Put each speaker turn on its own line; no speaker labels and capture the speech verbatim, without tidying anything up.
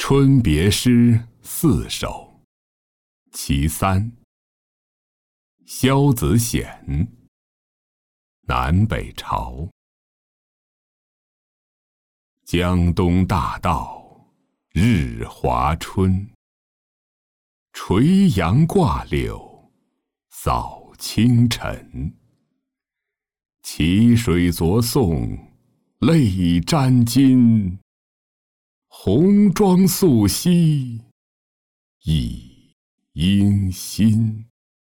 春别诗四首，其三。萧子显，南北朝。江东大道日华春，垂杨挂柳扫清尘。淇水昨送泪沾襟，红妆素昔已应新。